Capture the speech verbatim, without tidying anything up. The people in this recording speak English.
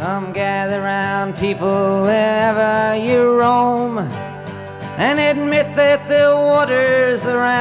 Come gather round, people, wherever you roam, and admit that the waters around